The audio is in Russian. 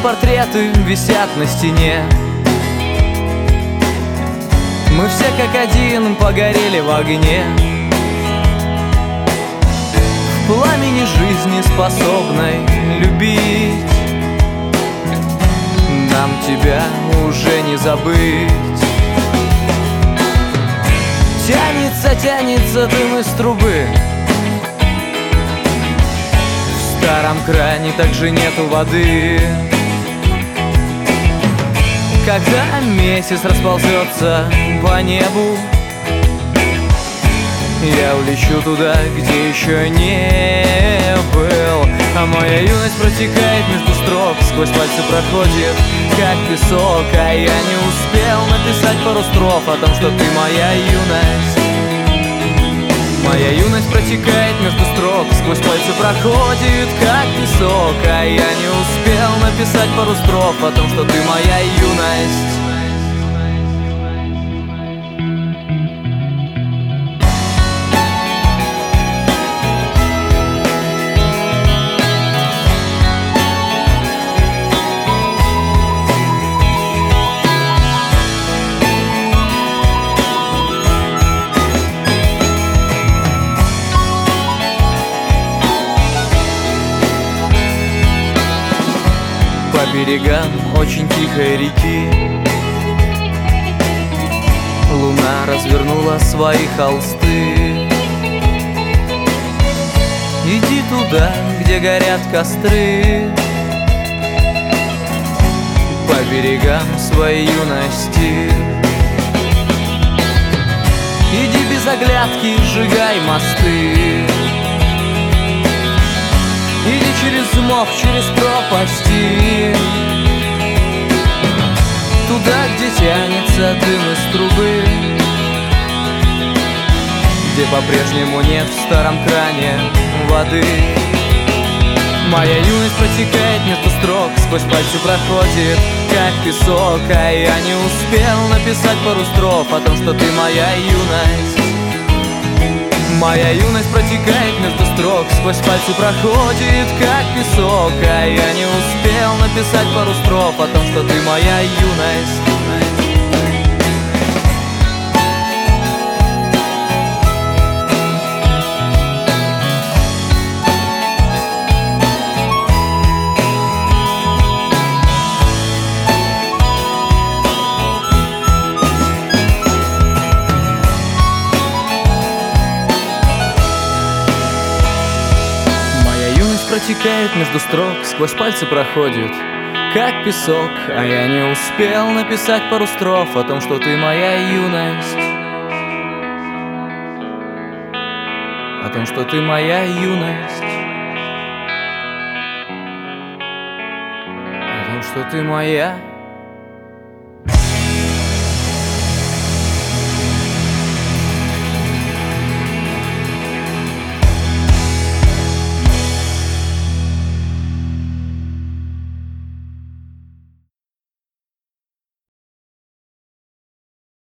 портреты висят на стене. Мы все как один погорели в огне, в пламени жизни способной любить. Нам тебя уже не забыть. Тянется, тянется дым из трубы, в старом кране также нету воды. Когда месяц расползется по небу, я улечу туда, где еще не был. А моя юность протекает между строк, сквозь пальцы проходит, как песок. А я не успел написать пару строф о том, что ты моя юность. Моя юность протекает между строк, сквозь пальцы проходит, как песок. А я не успел написать пару строф о том, что ты моя юность. По берегам очень тихой реки луна развернула свои холсты. Иди туда, где горят костры, по берегам своей юности. Иди без оглядки, сжигай мосты. Иди через мох, через пропасти, туда, где тянется дым из трубы, где по-прежнему нет в старом кране воды. Моя юность протекает между строк, сквозь пальцы проходит, как песок. А я не успел написать пару строф о том, что ты моя юность. Моя юность протекает между строк, сквозь пальцы проходит, как песок. А я не успел написать пару строф о том, что ты моя юность. Протекает между строк, сквозь пальцы проходит, как песок. А я не успел написать пару строф о том, что ты моя юность. О том, что ты моя юность. О том, что ты моя